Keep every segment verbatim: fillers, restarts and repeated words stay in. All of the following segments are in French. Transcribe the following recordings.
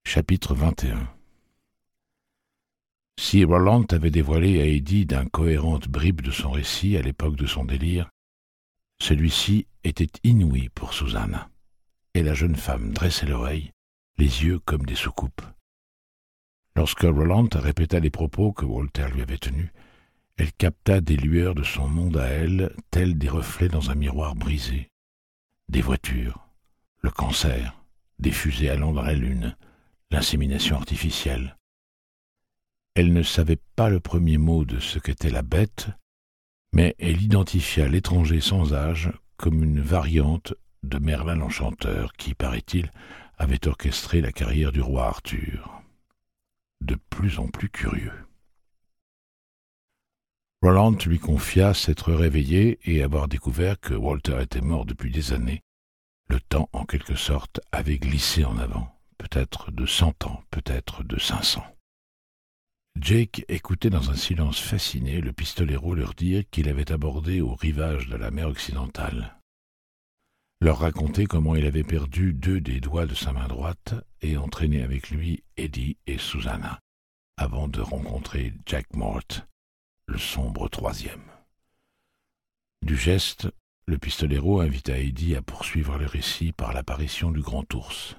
Chapitre vingt et un. Si Roland avait dévoilé à Eddie d'incohérentes bribes de son récit à l'époque de son délire, celui-ci était inouï pour Susanna, et la jeune femme dressait l'oreille, les yeux comme des soucoupes. Lorsque Roland répéta les propos que Walter lui avait tenus, elle capta des lueurs de son monde à elle, tels des reflets dans un miroir brisé. Des voitures, le cancer, des fusées allant dans la lune, l'insémination artificielle. Elle ne savait pas le premier mot de ce qu'était la bête, mais elle identifia l'étranger sans âge comme une variante de Merlin l'Enchanteur qui, paraît-il, avait orchestré la carrière du roi Arthur. De plus en plus curieux. Roland lui confia s'être réveillé et avoir découvert que Walter était mort depuis des années. Le temps, en quelque sorte, avait glissé en avant, peut-être de cent ans, peut-être de cinq cents. Jake écoutait dans un silence fasciné le pistolero leur dire qu'il avait abordé au rivage de la mer occidentale. Leur raconter comment il avait perdu deux des doigts de sa main droite et entraîné avec lui Eddie et Susanna, avant de rencontrer Jack Mort, le sombre troisième. Du geste, le pistolero invita Eddie à poursuivre le récit par l'apparition du grand ours.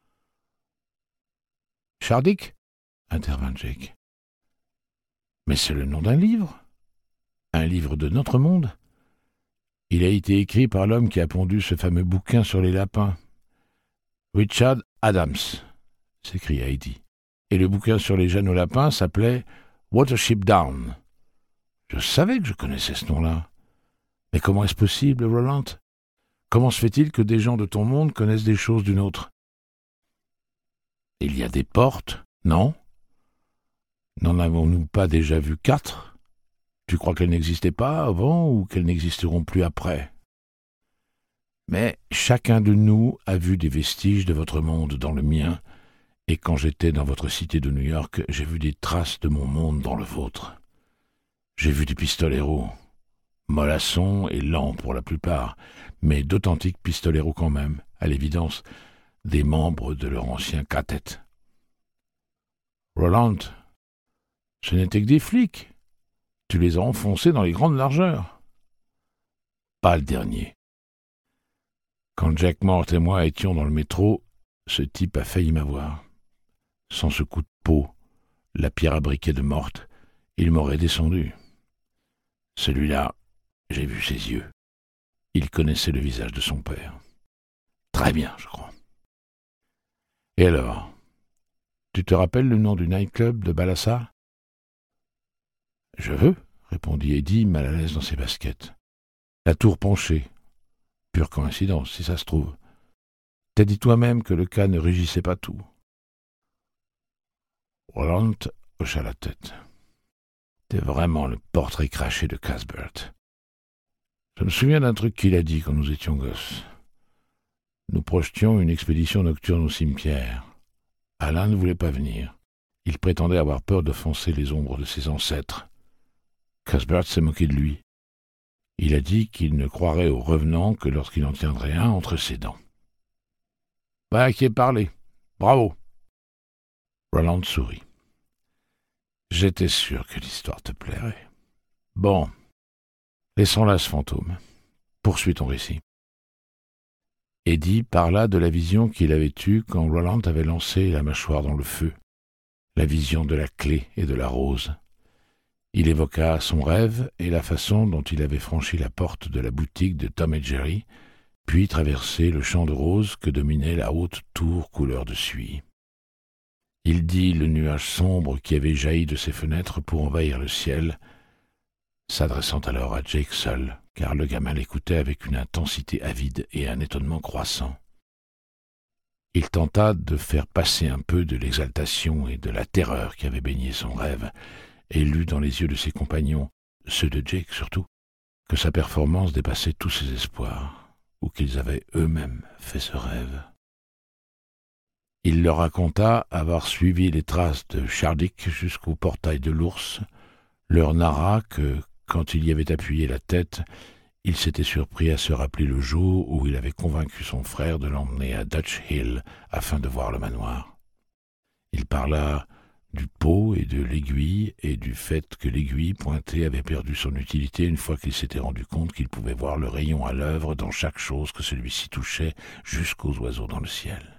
« Shardik » intervint Jake. « Mais c'est le nom d'un livre, un livre de notre monde. Il a été écrit par l'homme qui a pondu ce fameux bouquin sur les lapins. Richard Adams, s'écria Eddie. Et le bouquin sur les jeunes aux lapins s'appelait Watership Down. Je savais que je connaissais ce nom-là. Mais comment est-ce possible, Roland? Comment se fait-il que des gens de ton monde connaissent des choses d'une autre? Il y a des portes, non? N'en avons-nous pas déjà vu quatre? Tu crois qu'elles n'existaient pas avant ou qu'elles n'existeront plus après? Mais chacun de nous a vu des vestiges de votre monde dans le mien, et quand j'étais dans votre cité de New York, j'ai vu des traces de mon monde dans le vôtre. J'ai vu des pistoleros, mollassons et lents pour la plupart, mais d'authentiques pistoleros quand même, à l'évidence, des membres de leur ancien quartet. Roland, ce n'étaient que des flics. Tu les as enfoncés dans les grandes largeurs. Pas le dernier. Quand Jack Mort et moi étions dans le métro, ce type a failli m'avoir. Sans ce coup de peau, la pierre à briquet de Morte, il m'aurait descendu. Celui-là, j'ai vu ses yeux. Il connaissait le visage de son père. Très bien, je crois. Et alors, tu te rappelles le nom du nightclub de Balassa? Je veux, répondit Eddie, mal à l'aise dans ses baskets. La tour penchée. Pure coïncidence, si ça se trouve. T'as dit toi-même que le cas ne régissait pas tout. Roland hocha la tête. T'es vraiment le portrait craché de Cuthbert. Je me souviens d'un truc qu'il a dit quand nous étions gosses. Nous projetions une expédition nocturne au cimetière. Alain ne voulait pas venir. Il prétendait avoir peur d'offenser les ombres de ses ancêtres. Cuthbert s'est moqué de lui. Il a dit qu'il ne croirait au revenant que lorsqu'il en tiendrait un entre ses dents. « Bah, qui est parlé. Bravo !» Roland sourit. « J'étais sûr que l'histoire te plairait. Bon, laissons là ce fantôme. Poursuis ton récit. » Eddie parla de la vision qu'il avait eue quand Roland avait lancé la mâchoire dans le feu, la vision de la clé et de la rose. Il évoqua son rêve et la façon dont il avait franchi la porte de la boutique de Tom et Jerry, puis traversé le champ de roses que dominait la haute tour couleur de suie. Il dit le nuage sombre qui avait jailli de ses fenêtres pour envahir le ciel, s'adressant alors à Jake seul, car le gamin l'écoutait avec une intensité avide et un étonnement croissant. Il tenta de faire passer un peu de l'exaltation et de la terreur qui avait baigné son rêve, et lut dans les yeux de ses compagnons, ceux de Jake surtout, que sa performance dépassait tous ses espoirs, ou qu'ils avaient eux-mêmes fait ce rêve. Il leur raconta avoir suivi les traces de Shardik jusqu'au portail de l'ours, leur narra que, quand il y avait appuyé la tête, il s'était surpris à se rappeler le jour où il avait convaincu son frère de l'emmener à Dutch Hill afin de voir le manoir. parla du pot et de l'aiguille, et du fait que l'aiguille pointée avait perdu son utilité une fois qu'il s'était rendu compte qu'il pouvait voir le rayon à l'œuvre dans chaque chose que celui-ci touchait, jusqu'aux oiseaux dans le ciel.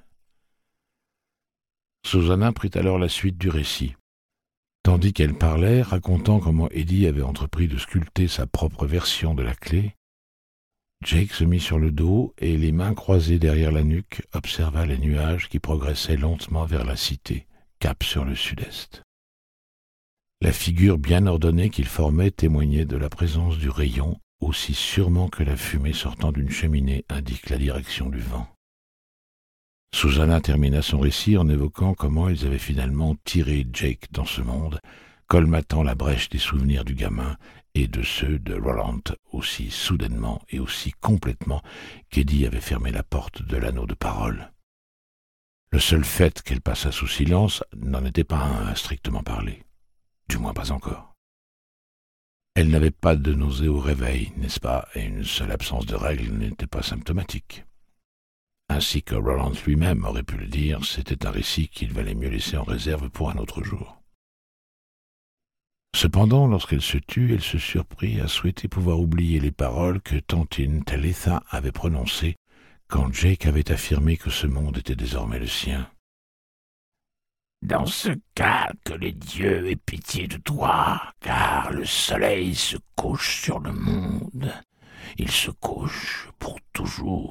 Susanna prit alors la suite du récit. Tandis qu'elle parlait, racontant comment Eddie avait entrepris de sculpter sa propre version de la clé, Jake se mit sur le dos et, les mains croisées derrière la nuque, observa les nuages qui progressaient lentement vers la cité, cap sur le sud-est. La figure bien ordonnée qu'il formait témoignait de la présence du rayon, aussi sûrement que la fumée sortant d'une cheminée indique la direction du vent. Susanna termina son récit en évoquant comment ils avaient finalement tiré Jake dans ce monde, colmatant la brèche des souvenirs du gamin et de ceux de Roland aussi soudainement et aussi complètement qu'Eddie avait fermé la porte de l'anneau de parole. Le seul fait qu'elle passât sous silence n'en était pas un à strictement parler. Du moins pas encore. Elle n'avait pas de nausée au réveil, n'est-ce pas, et une seule absence de règles n'était pas symptomatique. Ainsi que Roland lui-même aurait pu le dire, c'était un récit qu'il valait mieux laisser en réserve pour un autre jour. Cependant, lorsqu'elle se tut, elle se surprit à souhaiter pouvoir oublier les paroles que tantine Talitha avait prononcées quand Jake avait affirmé que ce monde était désormais le sien. « Dans ce cas, que les dieux aient pitié de toi, car le soleil se couche sur le monde. Il se couche pour toujours. »«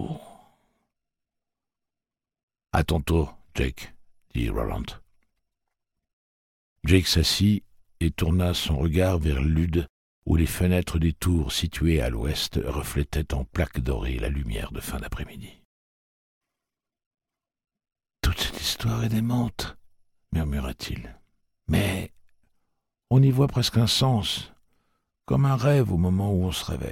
À ton tour, Jake, » dit Roland. Jake s'assit et tourna son regard vers Lude, où les fenêtres des tours situées à l'ouest reflétaient en plaques dorées la lumière de fin d'après-midi. « Toute cette histoire est démente, » murmura-t-il. « Mais on y voit presque un sens, comme un rêve au moment où on se réveille. »«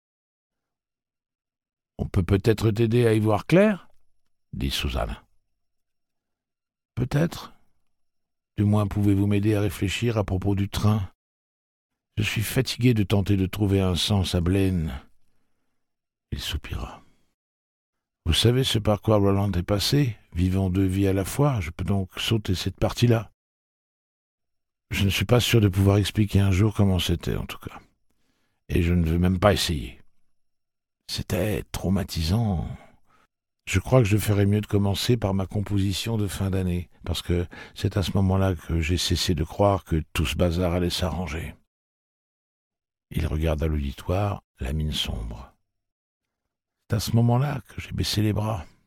On peut peut-être t'aider à y voir clair ?» dit Susanna. « Peut-être. Du moins pouvez-vous m'aider à réfléchir à propos du train. Je suis fatigué de tenter de trouver un sens à Blaine. » Il soupira. « Vous savez ce par quoi Roland est passé, vivant deux vies à la fois, je peux donc sauter cette partie-là. Je ne suis pas sûr de pouvoir expliquer un jour comment c'était, en tout cas. Et je ne veux même pas essayer. C'était traumatisant. Je crois que je ferais mieux de commencer par ma composition de fin d'année, parce que c'est à ce moment-là que j'ai cessé de croire que tout ce bazar allait s'arranger. » Il regarda l'auditoire, la mine sombre. « C'est à ce moment-là que j'ai baissé les bras.